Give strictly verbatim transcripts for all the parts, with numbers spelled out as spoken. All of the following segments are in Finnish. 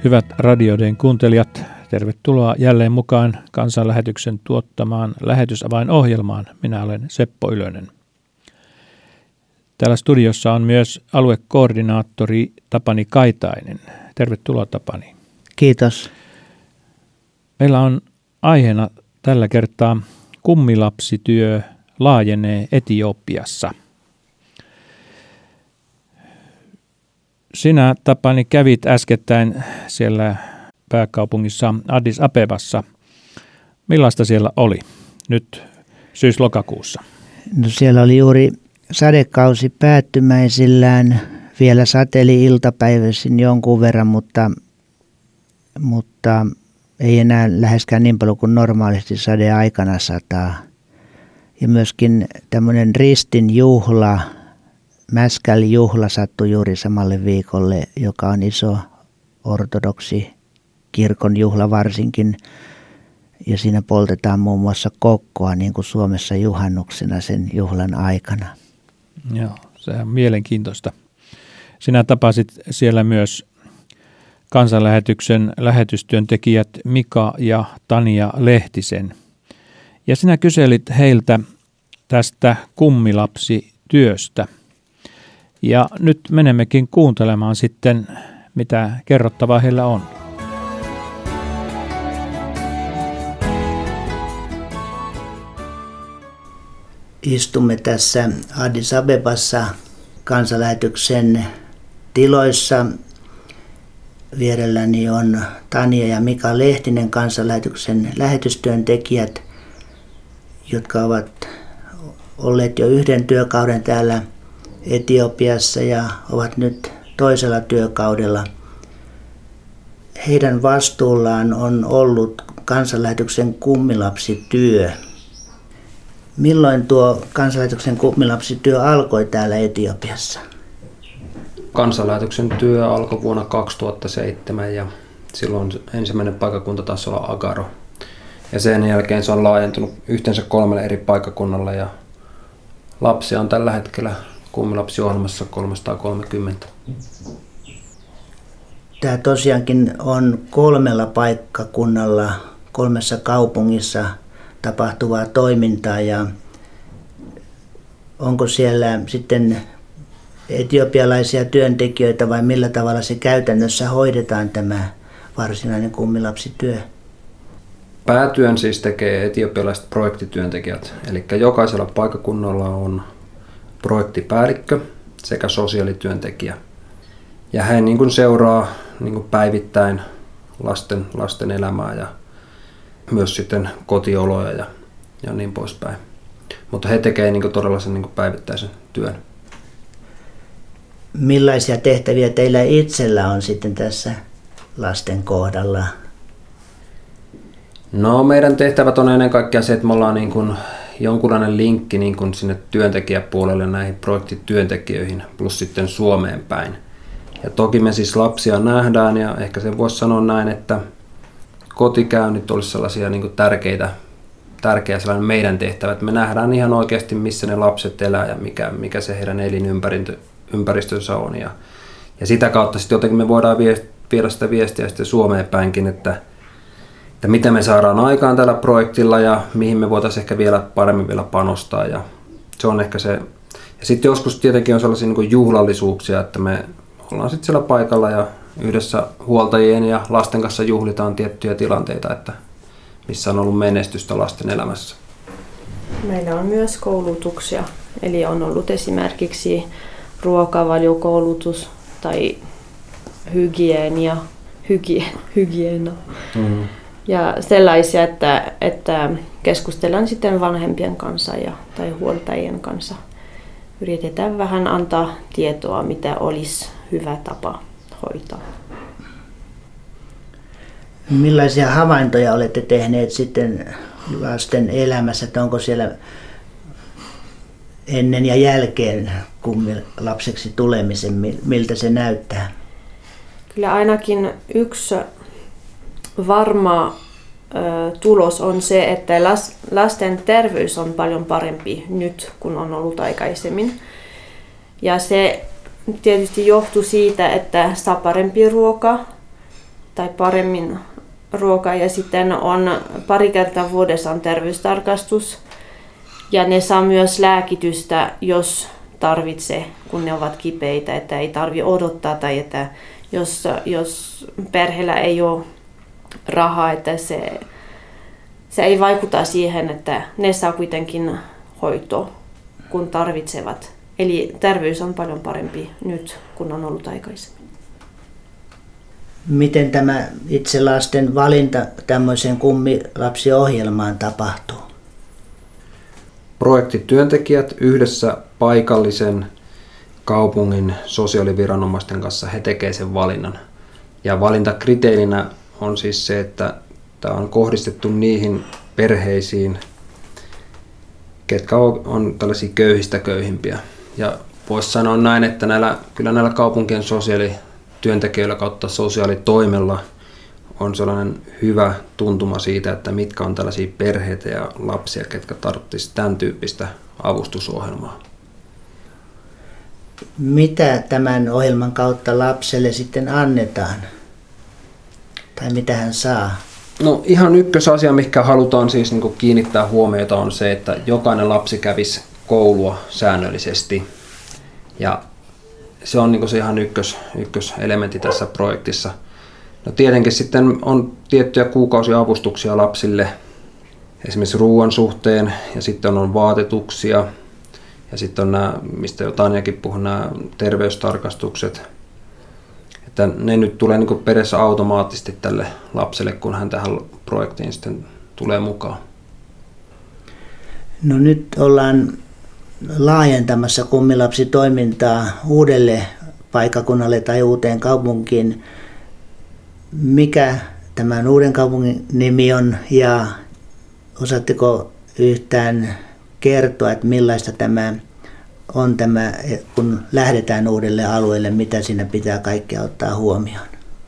Hyvät radioiden kuuntelijat, tervetuloa jälleen mukaan Kansanlähetyksen tuottamaan lähetysavainohjelmaan. Minä olen Seppo Ylönen. Täällä studiossa on myös aluekoordinaattori Tapani Kaitainen. Tervetuloa, Tapani. Kiitos. Meillä on aiheena tällä kertaa kummilapsityö laajenee Etiopiassa. Sinä, Tapani, kävit äskettäin siellä pääkaupungissa Addis Abebassa. Millaista siellä oli nyt syys-lokakuussa? No siellä oli juuri sadekausi päättymäisillään. Vielä sateli iltapäiväisin jonkun verran, mutta, mutta ei enää läheskään niin paljon kuin normaalisti sadeaikana sataa. Ja myöskin tämmöinen ristin juhla, Mäskäli-juhla sattui juuri samalle viikolle, joka on iso ortodoksi kirkon juhla varsinkin. Ja siinä poltetaan muun muassa kokkoa niin kuin Suomessa juhannuksena sen juhlan aikana. Joo, se on mielenkiintoista. Sinä tapasit siellä myös Kansanlähetyksen lähetystyöntekijät Mika ja Tania Lehtisen. Ja sinä kyselit heiltä tästä kummilapsityöstä. Ja nyt menemmekin kuuntelemaan sitten, mitä kerrottavaa heillä on. Istumme tässä Addis Abebassa Kansanlähetyksen tiloissa. Vierelläni on Tania ja Mika Lehtinen, Kansanlähetyksen lähetystyöntekijät, jotka ovat olleet jo yhden työkauden täällä Etiopiassa ja ovat nyt toisella työkaudella. Heidän vastuullaan on ollut Kansanlähetyksen kummilapsityö. Milloin tuo Kansanlähetyksen kummilapsityö alkoi täällä Etiopiassa? Kansanlähetyksen työ alkoi vuonna kaksituhattaseitsemän ja silloin ensimmäinen paikkakunta taisi olla Agaro. Ja sen jälkeen se on laajentunut yhteensä kolmelle eri paikkakunnalle ja lapsia on tällä hetkellä kummilapsiohjelmassa kolmesataakolmekymmentä. Tämä tosiaankin on kolmella paikkakunnalla, kolmessa kaupungissa tapahtuvaa toimintaa ja onko siellä sitten etiopialaisia työntekijöitä vai millä tavalla se käytännössä hoidetaan tämä varsinainen kummilapsityö? Päätyön siis tekee etiopialaiset projektityöntekijät, eli jokaisella paikkakunnalla on projektipäällikkö sekä sosiaalityöntekijä. Ja he niin kuin seuraa niin kuin päivittäin lasten, lasten elämää ja myös sitten kotioloja ja, ja niin poispäin. Mutta he tekevät niin kuin todella sen niin kuin päivittäisen työn. Millaisia tehtäviä teillä itsellä on sitten tässä lasten kohdalla? No meidän tehtävät on ennen kaikkea se, että me ollaan niin kuin jonkunlainen linkki niin kuin sinne työntekijäpuolelle näihin projektityöntekijöihin plus sitten Suomeen päin. Ja toki me siis lapsia nähdään ja ehkä sen voisi sanoa näin, että kotikäynnit olisi sellaisia niin kuin tärkeitä, tärkeä sellainen meidän tehtävä, että me nähdään ihan oikeasti missä ne lapset elää ja mikä, mikä se heidän elinympäristönsä on. Ja, ja sitä kautta sitten jotenkin me voidaan viedä sitä viestiä sitten Suomeen päinkin, että että mitä me saadaan aikaan tällä projektilla ja mihin me voitaisiin ehkä vielä paremmin vielä panostaa. Ja se on ehkä se. Ja sitten joskus tietenkin on sellaisia niin kuin juhlallisuuksia, että me ollaan sitten siellä paikalla ja yhdessä huoltajien ja lasten kanssa juhlitaan tiettyjä tilanteita, että missä on ollut menestystä lasten elämässä. Meillä on myös koulutuksia, eli on ollut esimerkiksi ruokavaliokoulutus tai hygienia, hygie, hygiena. Mm-hmm. Ja sellaisia, että, että keskustellaan sitten vanhempien kanssa ja, tai huoltajien kanssa. Yritetään vähän antaa tietoa, mitä olisi hyvä tapa hoitaa. Millaisia havaintoja olette tehneet sitten lasten elämässä, että onko siellä ennen ja jälkeen kummilapseksi tulemisen, miltä se näyttää? Kyllä ainakin yksi varma ö, tulos on se, että las, lasten terveys on paljon parempi nyt kuin on ollut aikaisemmin. Ja se tietysti johtuu siitä, että saa parempi ruoka tai paremmin ruokaa. Ja sitten on pari kertaa vuodessa on terveystarkastus. Ja ne saa myös lääkitystä, jos tarvitsee, kun ne ovat kipeitä, että ei tarvitse odottaa tai että jos, jos perheellä ei ole rahaa, että se, se ei vaikuta siihen, että ne saa kuitenkin hoitoa, kun tarvitsevat. Eli terveys on paljon parempi nyt, kun on ollut aikaisemmin. Miten tämä itse lasten valinta tämmöiseen kummilapsiohjelmaan tapahtuu? Projektityöntekijät yhdessä paikallisen kaupungin sosiaaliviranomaisten kanssa he tekevät sen valinnan. Ja valintakriteerinä on siis se, että tämä on kohdistettu niihin perheisiin, ketkä on tällaisia köyhistä köyhimpiä. Ja voisi sanoa näin, että näillä, kyllä näillä kaupunkien sosiaalityöntekijöillä kautta sosiaalitoimella on sellainen hyvä tuntuma siitä, että mitkä on tällaisia perheitä ja lapsia, ketkä tarvitsisivat tämän tyyppistä avustusohjelmaa. Mitä tämän ohjelman kautta lapselle sitten annetaan? Tai mitä hän saa? No ihan ykkösasia, mikä halutaan siis niin kuin kiinnittää huomiota, on se, että jokainen lapsi kävisi koulua säännöllisesti. Ja se on niin kuin se ihan ykkös, ykköselementti tässä projektissa. No tietenkin sitten on tiettyjä kuukausiavustuksia lapsille, esimerkiksi ruoan suhteen, ja sitten on vaatetuksia, ja sitten on nämä, mistä jo Tanjakin puhui, nämä terveystarkastukset. Että ne nyt tulee niin kuin periaatteessa automaattisesti tälle lapselle, kun hän tähän projektiin sitten tulee mukaan. No nyt ollaan laajentamassa kummilapsitoimintaa uudelle paikkakunnalle tai uuteen kaupunkiin. Mikä tämän uuden kaupungin nimi on ja osaatteko yhtään kertoa, että millaista tämä on tämä, kun lähdetään uudelle alueelle, mitä siinä pitää kaikkea ottaa huomioon?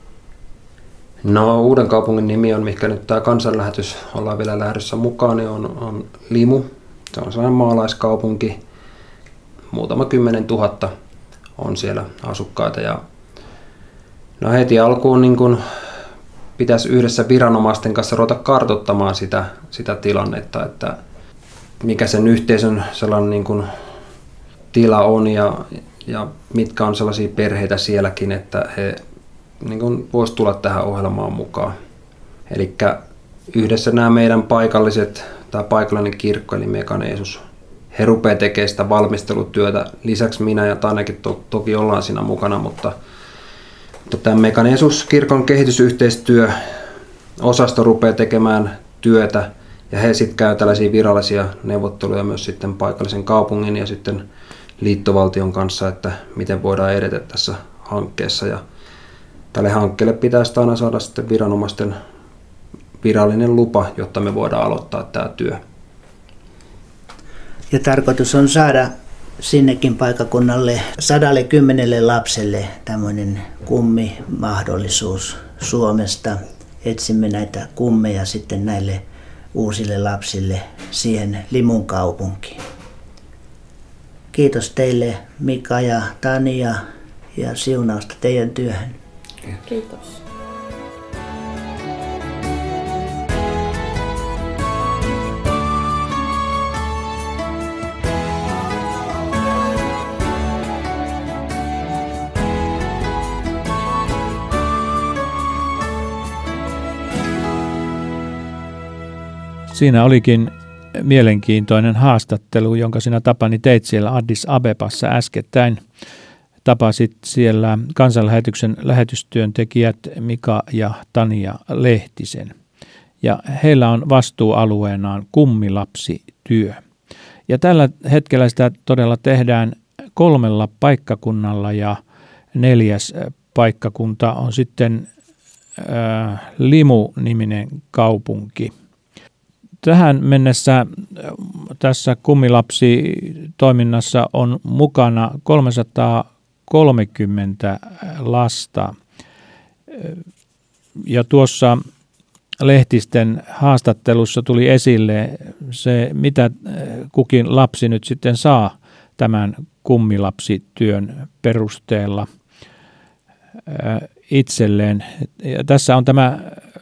No uuden kaupungin nimi on, mikä nyt tämä kansanlähetys ollaan vielä lähdössä mukaan, niin on, on Limu. Se on sellainen maalaiskaupunki. Muutama kymmenen tuhatta on siellä asukkaita. Ja no heti alkuun niin kun pitäisi yhdessä viranomaisten kanssa ruveta kartoittamaan sitä, sitä tilannetta, että mikä sen yhteisön sellainen niin kun tila on ja, ja mitkä on sellaisia perheitä sielläkin, että he niin kun vois tulla tähän ohjelmaan mukaan. Eli yhdessä nämä meidän paikalliset, tämä paikallinen kirkko eli Mekaneesus, he rupeaa tekemään sitä valmistelutyötä. Lisäksi minä ja Tanjakin to, toki ollaan siinä mukana, mutta, mutta tämä Mekaneesus kirkon kehitysyhteistyö osasto rupeaa tekemään työtä ja he sitten käy tällaisia virallisia neuvotteluja myös sitten paikallisen kaupungin ja sitten liittovaltion kanssa, että miten voidaan edetä tässä hankkeessa. Ja tälle hankkeelle pitäisi aina saada sitten viranomaisten virallinen lupa, jotta me voidaan aloittaa tämä työ. Ja tarkoitus on saada sinnekin paikkakunnalle sadalle kymmenelle lapselle tämmöinen kummimahdollisuus Suomesta. Etsimme näitä kummeja sitten näille uusille lapsille siihen Limun kaupunkiin. Kiitos teille Mika ja Tania ja siunausta teidän työhön. Kiitos. Siinä olikin mielenkiintoinen haastattelu, jonka sinä Tapani teit siellä Addis Abebassa äskettäin. Tapasit siellä kansanlähetyksen lähetystyöntekijät Mika ja Tania Lehtisen. Ja heillä on vastuualueenaan kummilapsityö. Ja tällä hetkellä sitä todella tehdään kolmella paikkakunnalla ja neljäs paikkakunta on sitten äh, Limu-niminen kaupunki. Tähän mennessä tässä kummilapsi-toiminnassa on mukana kolmesataakolmekymmentä lasta. Ja tuossa Lehtisten haastattelussa tuli esille se, mitä kukin lapsi nyt sitten saa tämän kummilapsityön perusteella. itselleen. Ja tässä on tämä,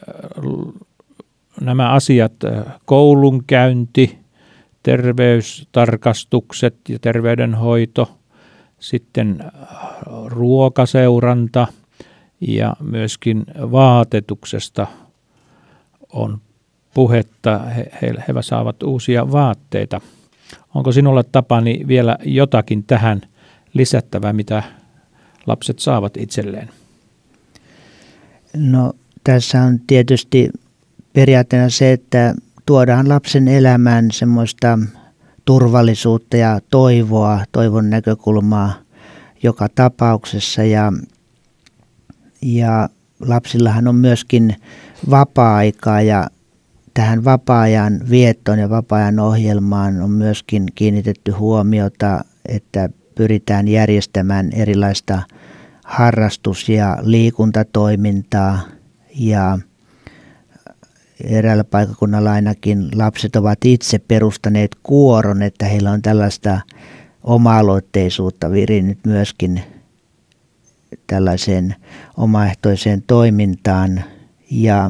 nämä asiat, koulunkäynti, terveystarkastukset ja terveydenhoito, sitten ruokaseuranta ja myöskin vaatetuksesta on puhetta. He, he, he saavat uusia vaatteita. Onko sinulla, Tapani, vielä jotakin tähän lisättävää, mitä lapset saavat itselleen? No tässä on tietysti periaatteena se, että tuodaan lapsen elämään semmoista turvallisuutta ja toivoa, toivon näkökulmaa joka tapauksessa. Ja, ja lapsillahan on myöskin vapaa-aikaa ja tähän vapaa-ajan viettoon ja vapaa-ajan ohjelmaan on myöskin kiinnitetty huomiota, että pyritään järjestämään erilaista harrastus- ja liikuntatoimintaa ja eräällä paikkakunnalla ainakin lapset ovat itse perustaneet kuoron, että heillä on tällaista oma-aloitteisuutta virinnyt myöskin tällaiseen omaehtoiseen toimintaan ja,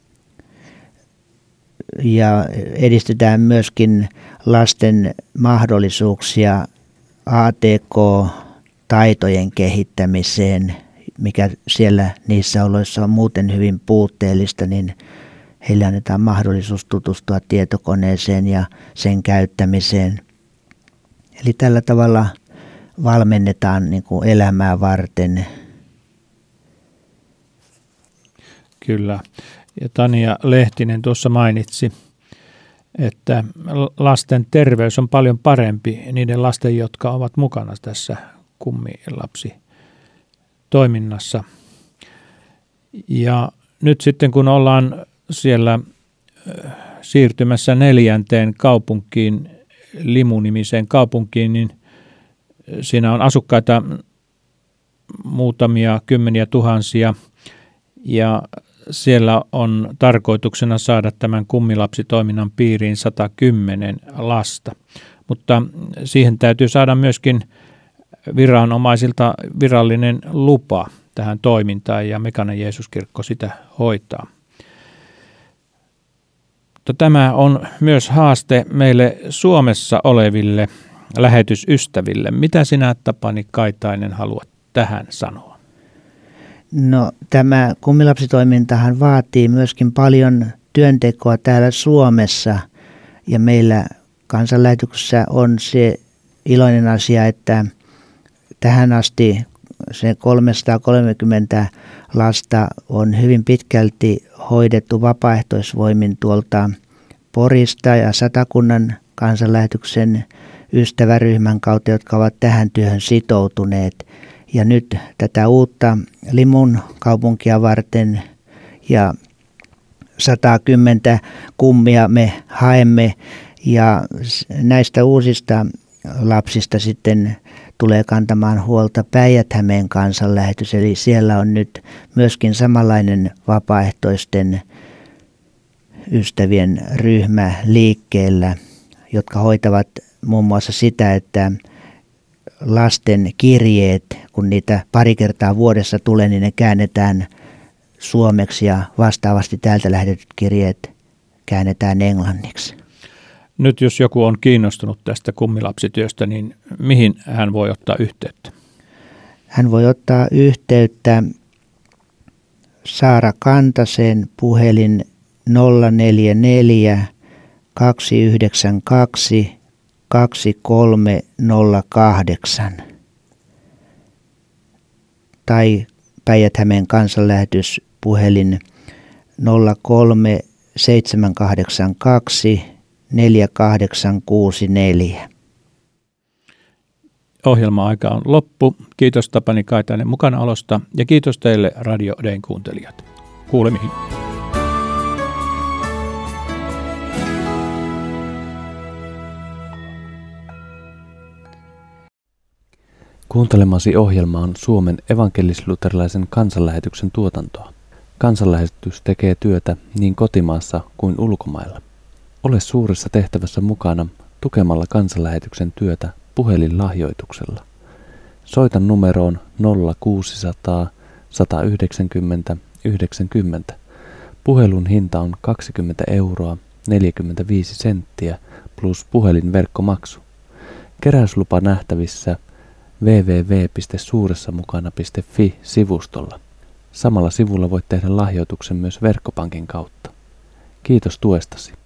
ja edistetään myöskin lasten mahdollisuuksia A T K-taitojen kehittämiseen, mikä siellä niissä oloissa on muuten hyvin puutteellista, niin heille annetaan mahdollisuus tutustua tietokoneeseen ja sen käyttämiseen. Eli tällä tavalla valmennetaan niin kuin elämää varten. Kyllä. Ja Tania Lehtinen tuossa mainitsi, että lasten terveys on paljon parempi niiden lasten, jotka ovat mukana tässä kummilapsi-toiminnassa. Ja nyt sitten kun ollaan siellä siirtymässä neljänteen kaupunkiin, Limu-nimiseen kaupunkiin, niin siinä on asukkaita muutamia kymmeniä tuhansia ja siellä on tarkoituksena saada tämän kummilapsitoiminnan piiriin sata kymmenen lasta, mutta siihen täytyy saada myöskin viranomaisilta virallinen lupa tähän toimintaan ja Mekanen Jeesuskirkko sitä hoitaa. Mutta tämä on myös haaste meille Suomessa oleville lähetysystäville. Mitä sinä, Tapani Kaitainen, haluat tähän sanoa? No, tämä kummilapsitoimintahan vaatii myöskin paljon työntekoa täällä Suomessa ja meillä kansanlähetyksessä on se iloinen asia, että tähän asti se kolmesataakolmekymmentä lasta on hyvin pitkälti hoidettu vapaaehtoisvoimin tuolta Porista ja Satakunnan kansanlähetyksen ystäväryhmän kautta, jotka ovat tähän työhön sitoutuneet. Ja nyt tätä uutta Limun kaupunkia varten ja sata kymmenen kummia me haemme ja näistä uusista lapsista sitten tulee kantamaan huolta Päijät-Hämeen kansanlähetys, eli siellä on nyt myöskin samanlainen vapaaehtoisten ystävien ryhmä liikkeellä, jotka hoitavat muun muassa sitä, että lasten kirjeet, kun niitä pari kertaa vuodessa tulee, niin ne käännetään suomeksi ja vastaavasti täältä lähetetyt kirjeet käännetään englanniksi. Nyt jos joku on kiinnostunut tästä kummilapsityöstä, niin mihin hän voi ottaa yhteyttä? Hän voi ottaa yhteyttä Saara Kantaseen puhelin nolla neljä neljä kaksi yhdeksän kaksi kaksi kolme nolla kahdeksan tai Päijät-Hämeen kansanlähetys puhelin nolla kolme seitsemän kahdeksan kaksi neljä kahdeksan kuusi neljä. Ohjelma-aika on loppu. Kiitos Tapani Kaitainen mukanaolosta ja kiitos teille Radio Dayn kuuntelijat. Kuulemiin. Kuuntelemasi ohjelma on Suomen evankelis-luterilaisen kansanlähetyksen tuotantoa. Kansanlähetys tekee työtä niin kotimaassa kuin ulkomailla. Ole suuressa tehtävässä mukana tukemalla kansanlähetyksen työtä puhelinlahjoituksella. Soita numeroon nolla kuusi nolla nolla sata yhdeksänkymmentä yhdeksänkymmentä. Puhelun hinta on kaksikymmentä euroa neljäkymmentäviisi senttiä plus puhelinverkkomaksu. Keräyslupa nähtävissä double-u double-u double-u piste suuressamukana piste fi-sivustolla. Samalla sivulla voit tehdä lahjoituksen myös verkkopankin kautta. Kiitos tuestasi.